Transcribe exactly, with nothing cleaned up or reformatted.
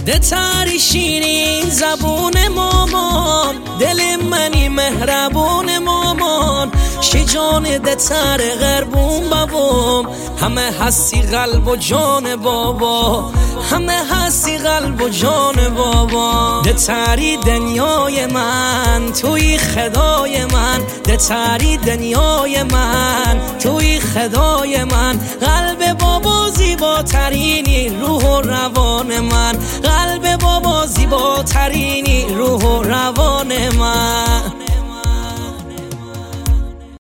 ده تری شیرین زبون مامان، دل منی مهربون مامان، شجان ده تر غربون بابام، همه هستی قلب و جان بابا، همه هستی قلب و جان بابا. ده تری دنیای من توی خدای من، ده تری دنیای من توی خدای من، قلب بابا زیباترینی روح و روان من، قلب بابا زیباترینی روح و روان من.